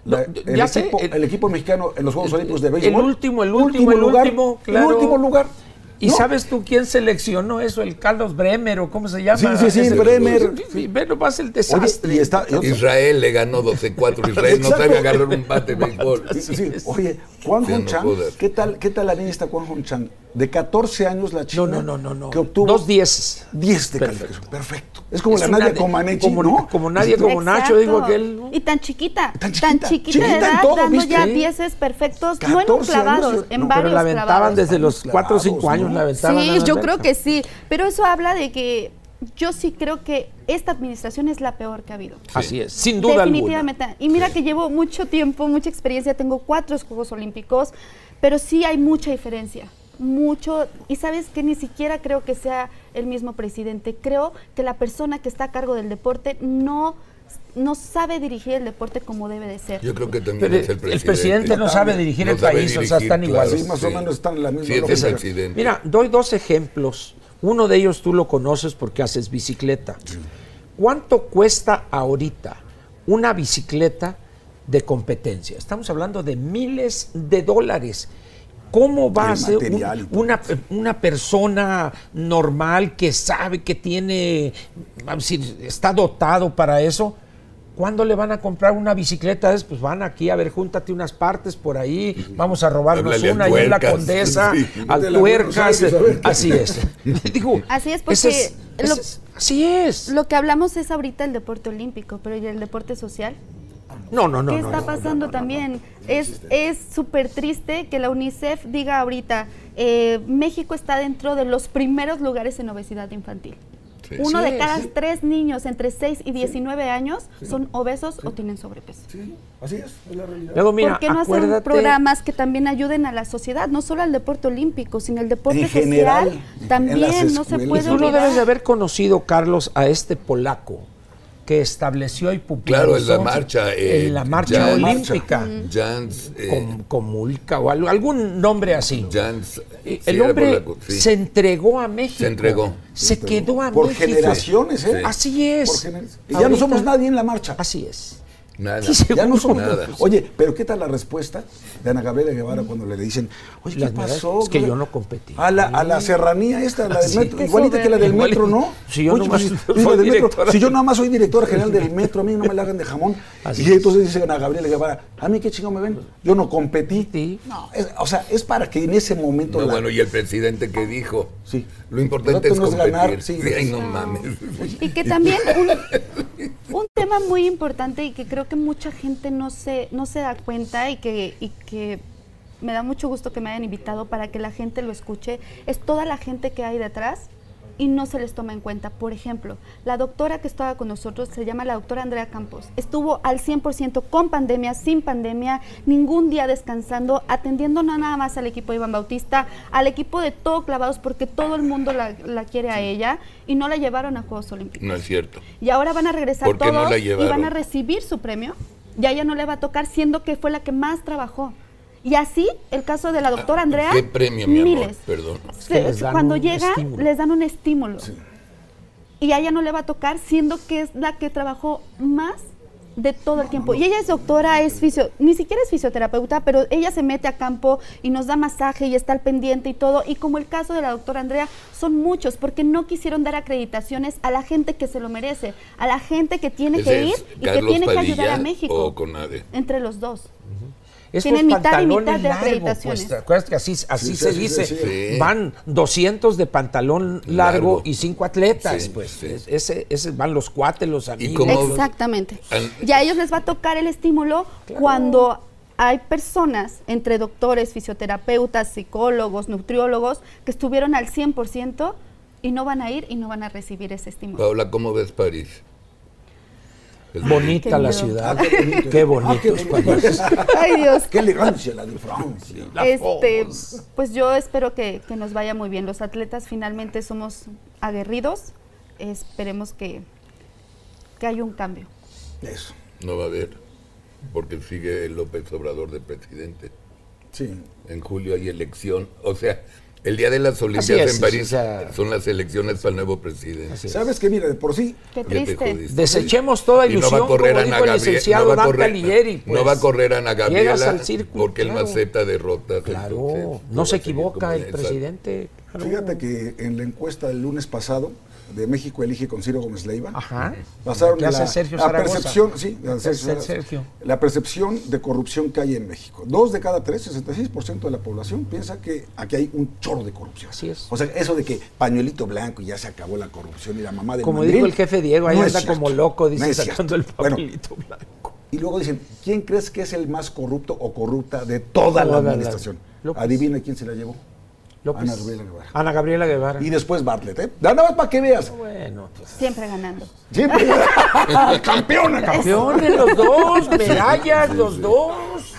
El equipo mexicano en los Juegos Olímpicos de béisbol. El último lugar. El último lugar. ¿Y sabes tú quién seleccionó eso? El Carlos Bremer, ¿o cómo se llama? Sí, Bremer. Ve nomás el desastre. Oye, Israel le ganó 12-4. Israel no sabe agarrar un bate de béisbol. Oye, Kwang Hong-chang, ¿qué tal la niña está Kwang Hong-chang? De 14 años la china que obtuvo 2 10. 10 de calificación. Perfecto. Es como la Nadia Comaneci, ¿no? Como Nadia como Nacho, digo aquel. Y tan chiquita de edad, dando ya 10 perfectos, no en un clavado, en varios pero la aventaban clavados. Desde los 4 o 5 años, la aventaban. Sí, yo creo que sí. Pero eso habla de que yo sí creo que esta administración es la peor que ha habido. Así es, sin duda definitivamente. alguna. Y mira que llevo mucho tiempo, mucha experiencia, tengo 4 Juegos Olímpicos, pero sí hay mucha diferencia. mucho, y sabes que ni siquiera creo que sea el mismo presidente, creo que la persona que está a cargo del deporte no sabe dirigir el deporte como debe de ser. Yo creo que también es el presidente. El presidente no sabe dirigir el país, o sea, están iguales. Sí, más o menos están en la misma. Sí, es el presidente. Mira, doy 2 ejemplos. Uno de ellos tú lo conoces porque haces bicicleta. Sí. ¿Cuánto cuesta ahorita una bicicleta de competencia? Estamos hablando de miles de dólares. ¿Cómo va a ser una persona normal que sabe que tiene, vamos a decir, está dotado para eso? ¿Cuándo le van a comprar una bicicleta? Pues van aquí, a ver, júntate unas partes por ahí, vamos a robarnos una, ahí en la Condesa, al Tuercas, así es. Digo, así es porque así es. Lo que hablamos es ahorita el deporte olímpico, pero ¿y el deporte social? No. ¿Qué está pasando también? Es súper triste que la UNICEF diga ahorita, México está dentro de los primeros lugares en obesidad infantil. Sí. Uno de cada 3 niños entre 6 y 19 años son obesos o tienen sobrepeso. Sí, así es la realidad. Luego, mira, ¿por qué no hacer programas que también ayuden a la sociedad? No solo al deporte olímpico, sino el deporte en social general, también, no se puede olvidar. Tú no debes de haber conocido, Carlos, a este polaco que estableció y popularizó en la marcha olímpica. Jans Komulka o algún nombre así. Jans, el hombre se entregó a México. Se entregó. Se quedó a por México. Por generaciones, ¿eh? Sí. Así es. Y ya no somos nadie en la marcha. Así es. Nada. Ya no somos nada. Oye, pero ¿qué tal la respuesta de Ana Gabriela Guevara cuando le dicen, oye, ¿qué pasó? Es que yo no competí. A la serranía esta, la del metro, igualita que la del metro, ¿no? Si yo oye, si yo nada más soy directora general del metro, a mí no me la hagan de jamón. Así y entonces dice Ana Gabriela Guevara, a mí qué chingón me ven, yo no competí. Sí. No, es para que en ese momento... Bueno, y el presidente que dijo, sí, lo importante es competir. Ganar, sí, ay, no mames. Y que también un tema muy importante y que creo que mucha gente no se da cuenta y que me da mucho gusto que me hayan invitado para que la gente lo escuche, es toda la gente que hay detrás y no se les toma en cuenta. Por ejemplo, la doctora que estaba con nosotros se llama la doctora Andrea Campos. Estuvo al 100% con pandemia, sin pandemia, ningún día descansando, atendiendo no nada más al equipo de Iván Bautista, al equipo de Todo Clavados, porque todo el mundo la quiere a ella, y no la llevaron a Juegos Olímpicos. No es cierto. Y ahora van a regresar todos no y van a recibir su premio. Y a ella no le va a tocar, siendo que fue la que más trabajó. Y así, el caso de la doctora Andrea, ¿qué premio, mi miles. amor? Perdón. Cuando llega, les dan un estímulo. Sí. Y a ella no le va a tocar, siendo que es la que trabajó más de todo el tiempo. Y ella es doctora, ni siquiera es fisioterapeuta, pero ella se mete a campo y nos da masaje y está al pendiente y todo. Y como el caso de la doctora Andrea, son muchos, porque no quisieron dar acreditaciones a la gente que se lo merece, a la gente que tiene que ir y que tiene que ayudar a México. ¿O Conade? Entre los dos. Tienen mitad y mitad de acreditaciones. Pues, ¿te acuerdas que así se dice? Sí. Van 200 de pantalón largo y 5 atletas. Sí, pues ese van los cuates, los amigos. Exactamente. Y a ellos les va a tocar el estímulo cuando hay personas, entre doctores, fisioterapeutas, psicólogos, nutriólogos, que estuvieron al 100% y no van a ir y no van a recibir ese estímulo. Paula, ¿cómo ves París? Bonita la ciudad, qué bonito es París. Ay, Dios. Qué elegancia la de Francia. Pues yo espero que nos vaya muy bien. Los atletas finalmente somos aguerridos. Esperemos que haya un cambio. Eso. No va a haber, porque sigue López Obrador de presidente. Sí. En julio hay elección, o sea, el día de las Olimpiadas en París son las elecciones para el nuevo presidente. ¿Sabes qué? Mira, de por sí... Qué triste. Desechemos toda ilusión, no va a correr como dijo el licenciado Dante Alighieri. No va a correr Ana Gabriela al círculo, porque él no acepta derrotas. Claro, entonces, no se equivoca el presidente. Claro. Fíjate que en la encuesta del lunes pasado, de México Elige con Ciro Gómez Leiva, pasaron la percepción, Sergio. La percepción de corrupción que hay en México. 2 de cada 3, 66% de la población piensa que aquí hay un chorro de corrupción. Así es. O sea, eso de que pañuelito blanco y ya se acabó la corrupción y la mamá de como dijo el jefe Diego, ahí anda como loco, dice, sacando el pañuelito blanco. Y luego dicen, ¿quién crees que es el más corrupto o corrupta de toda la administración? Adivina quién se la llevó. López. Ana Gabriela Guevara. Y después Bartlett, ¿eh? Nada más para que veas. Bueno, pues. Siempre ganando. Siempre. Campeones los dos, medallas, los dos.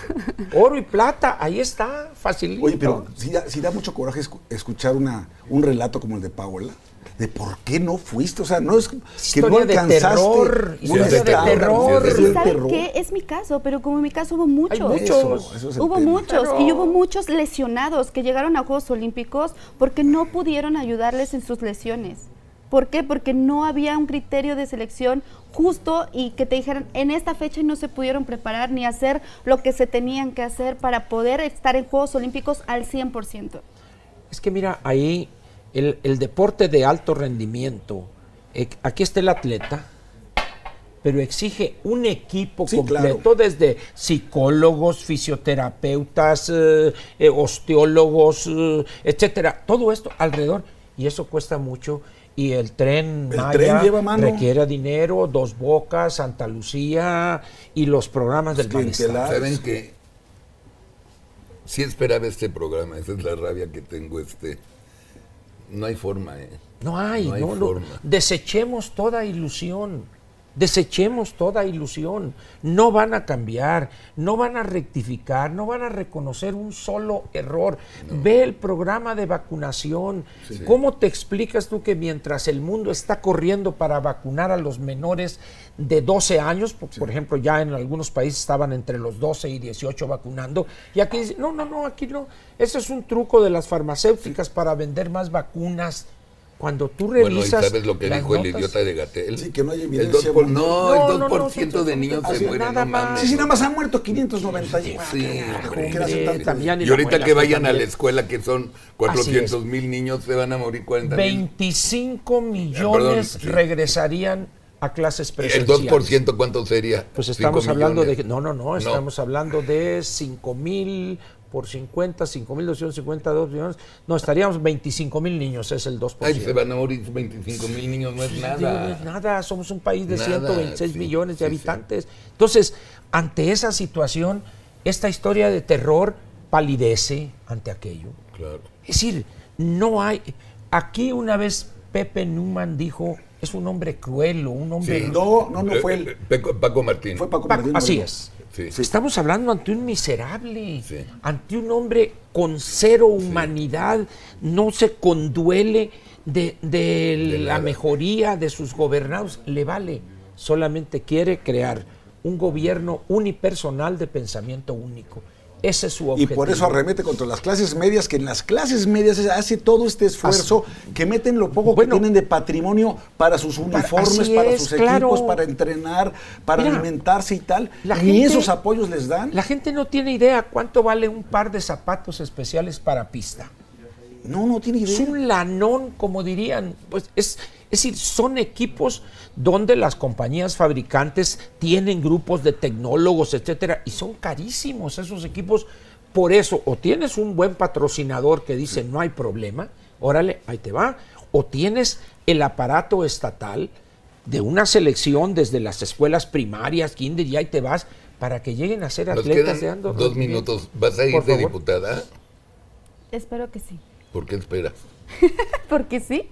Oro y plata, ahí está, facilito. Oye, pero sí da mucho coraje escuchar un relato como el de Paola, de por qué no fuiste, o sea, no es que no alcanzaste. Historia de terror. ¿Saben qué? Es mi caso, pero como en mi caso hubo muchos. Hay muchos. Eso es el Hubo tema. muchos, y hubo muchos lesionados que llegaron a Juegos Olímpicos porque no pudieron ayudarles en sus lesiones. ¿Por qué? Porque no había un criterio de selección justo y que te dijeran, en esta fecha no se pudieron preparar ni hacer lo que se tenían que hacer para poder estar en Juegos Olímpicos al 100%. Es que mira, ahí el deporte de alto rendimiento, aquí está el atleta, pero exige un equipo completo, desde psicólogos, fisioterapeutas, osteólogos, etcétera, todo esto alrededor, y eso cuesta mucho. Y el tren Maya requiere dinero, Dos Bocas, Santa Lucía y los programas del bienestar. ¿Saben qué? Sí esperaba este programa, esa es la rabia que tengo. No hay forma, No hay forma. Desechemos toda ilusión. No van a cambiar, no van a rectificar, no van a reconocer un solo error. No. Ve el programa de vacunación. Sí. ¿Cómo te explicas tú que mientras el mundo está corriendo para vacunar a los menores de 12 años, por ejemplo, ya en algunos países estaban entre los 12 y 18 vacunando, y aquí dicen, no, aquí no. Ese es un truco de las farmacéuticas para vender más vacunas. Cuando tú revisas... Bueno, ¿y sabes lo que dijo el idiota de Gatell? Sí, que no hay evidencia. El 2% de niños se mueren, no mames. Sí, nada más han muerto 590. Sí, y ahorita que vayan a la escuela, que son 400,000 niños, se van a morir 40,000. 25 millones regresarían a clases presenciales. ¿El 2% cuánto sería? Pues estamos hablando de... No, estamos hablando de 5,000... por 5,252 millones, no, estaríamos 25,000 niños, es el 2%. Ay, se van a morir 25,000 niños, no es nada. No es nada, somos un país de 126 millones de habitantes. Entonces, ante esa situación, esta historia de terror palidece ante aquello. Claro. Es decir, no hay... Aquí una vez Pepe Newman dijo, es un hombre cruel o un hombre... Sí, no fue él. Paco Martín. Fue Paco Martín. Así es. Sí. Estamos hablando ante un miserable, ante un hombre con cero humanidad, no se conduele de la mejoría de sus gobernados, le vale, solamente quiere crear un gobierno unipersonal de pensamiento único. Ese es su objetivo. Y por eso arremete contra las clases medias, que en las clases medias hace todo este esfuerzo, que meten lo poco que tienen de patrimonio para sus uniformes, para sus equipos, para entrenar, para alimentarse y tal. Ni esos apoyos les dan. La gente no tiene idea cuánto vale un par de zapatos especiales para pista. No tiene idea. Es un lanón, como dirían. Pues es decir, son equipos donde las compañías fabricantes tienen grupos de tecnólogos, etcétera, y son carísimos esos equipos. Por eso, o tienes un buen patrocinador que dice no hay problema, órale, ahí te va, o tienes el aparato estatal de una selección desde las escuelas primarias, kinder, y ahí te vas, para que lleguen a ser atletas de ando. 2 minutos. ¿Vas a ir de diputada? Espero que sí. ¿Por qué esperas? Porque sí.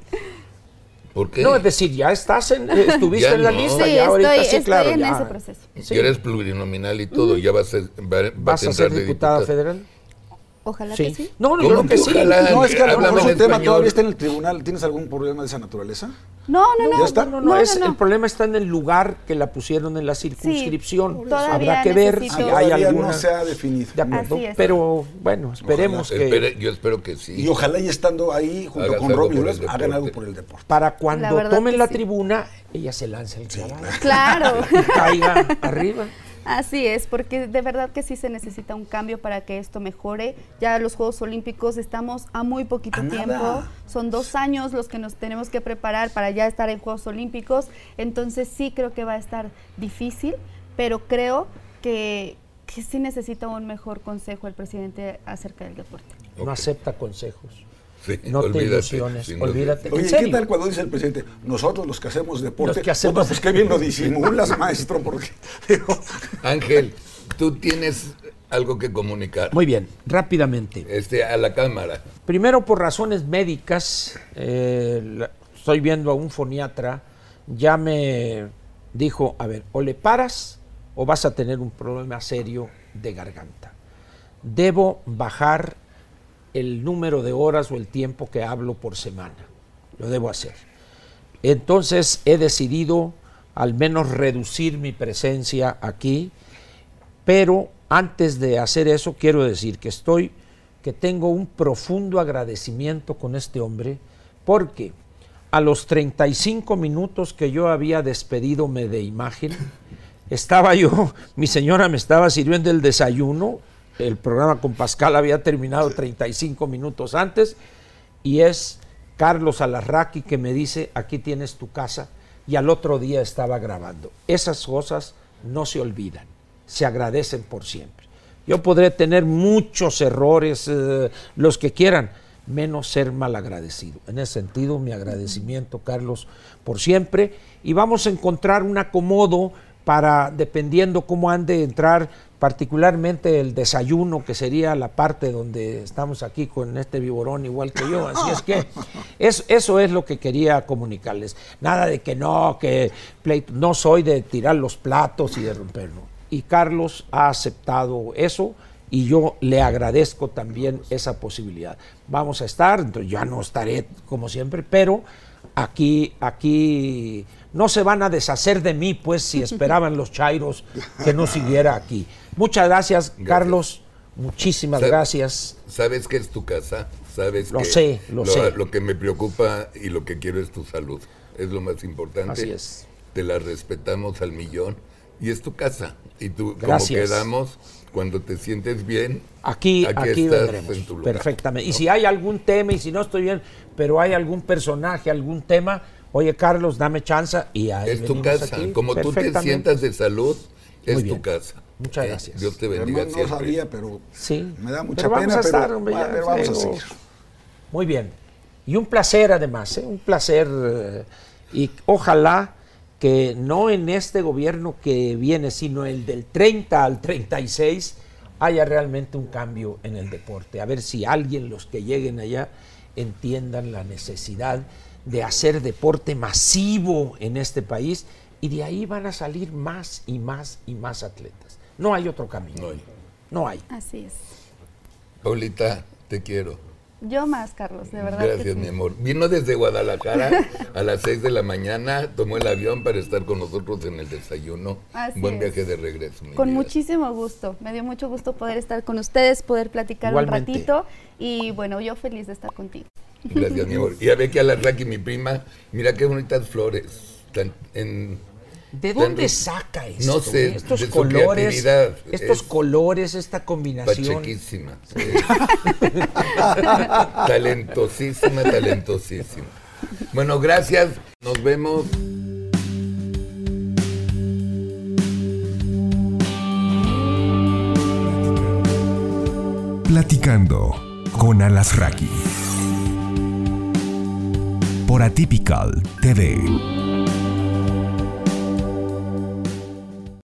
¿Por qué? No, es decir, ya estuviste en la lista, sí, ya ahorita estoy claro. en Ya. ese proceso. Sí. Ya eres plurinominal y todo, ya vas a ser diputada federal. Ojalá que sí. No, creo que sí. No, es que a lo mejor su tema todavía está en el tribunal. ¿Tienes algún problema de esa naturaleza? No. ¿Ya está? El problema está en el lugar que la pusieron en la circunscripción. Sí, habrá que ver si hay alguna... no se ha definido. De acuerdo, pero bueno, esperemos que... Yo espero que sí. Y ojalá y estando ahí junto con Romy hagan algo por el deporte. Para cuando tomen la tribuna, ella se lance el clavado. Claro. Y caiga arriba. Así es, porque de verdad que sí se necesita un cambio para que esto mejore. Ya los Juegos Olímpicos estamos a muy poquito tiempo. Son 2 años los que nos tenemos que preparar para ya estar en Juegos Olímpicos. Entonces sí creo que va a estar difícil, pero creo que sí necesita un mejor consejo el presidente acerca del deporte. No acepta consejos. Sí, no te ilusiones, olvídate. Oye, ¿qué tal cuando dice el presidente, nosotros los que hacemos deporte, pues qué bien lo disimulas, maestro? Porque, Ángel, tú tienes algo que comunicar. Muy bien, rápidamente. A la cámara. Primero, por razones médicas, estoy viendo a un foniatra, ya me dijo, a ver, o le paras o vas a tener un problema serio de garganta. Debo bajar el número de horas o el tiempo que hablo por semana. Lo debo hacer. Entonces he decidido al menos reducir mi presencia aquí, pero antes de hacer eso quiero decir que tengo un profundo agradecimiento con este hombre, porque a los 35 minutos que yo había despedidome de imagen, mi señora me estaba sirviendo el desayuno, el programa con Pascal había terminado 35 minutos antes, y es Carlos Alarraqui que me dice, aquí tienes tu casa, y al otro día estaba grabando. Esas cosas no se olvidan, se agradecen por siempre. Yo podré tener muchos errores, los que quieran, menos ser malagradecido. En ese sentido, mi agradecimiento, Carlos, por siempre, y vamos a encontrar un acomodo para, dependiendo cómo han de entrar, particularmente el desayuno, que sería la parte donde estamos aquí con este viborón igual que yo, así es que eso es lo que quería comunicarles. Nada de que no soy de tirar los platos y de romperlo. Y Carlos ha aceptado eso, y yo le agradezco también esa posibilidad. Vamos a estar, entonces ya no estaré como siempre, pero aquí no se van a deshacer de mí, pues, si esperaban los chairos que no siguiera aquí. Muchas gracias, Carlos, muchísimas gracias. ¿Sabes que es tu casa? ¿Sabes lo que sé. Lo que me preocupa y lo que quiero es tu salud. Es lo más importante. Así es. Te la respetamos al millón y es tu casa. Y tú, gracias. Como quedamos, cuando te sientes bien, aquí estás vendremos en tu lugar. perfectamente. Y si hay algún tema, y si no estoy bien, pero hay algún personaje, algún tema, oye, Carlos, dame chance, y ahí es tu casa. Aquí, como tú te sientas de salud, es tu casa. Muchas gracias. Dios te bendiga siempre. No sabía, pero sí, me da mucha pena, pero vamos a seguir. Muy bien. Y un placer además, un placer. Y ojalá que no en este gobierno que viene, sino el del 30 al 36, haya realmente un cambio en el deporte. A ver si los que lleguen allá entiendan la necesidad de hacer deporte masivo en este país, y de ahí van a salir más y más y más atletas. No hay otro camino. No hay. Así es. Paulita, te quiero. Yo más, Carlos, de verdad. Gracias, que sí. mi amor. Vino desde Guadalajara a las 6 de la mañana, tomó el avión para estar con nosotros en el desayuno. Así Buen es. viaje de regreso. Con muchísimo gusto. Me dio mucho gusto poder estar con ustedes, poder platicar igualmente. Un ratito. Y bueno, yo feliz de estar contigo. Gracias, mi amor. Y a Becky Alarraqui, mi prima, mira qué bonitas flores. ¿De dónde saca esto? No sé, estos de colores, su colores, esta combinación. Pachequísima. Talentosísima. Bueno, gracias. Nos vemos. Platicando con Alasraqui por Atypical TV.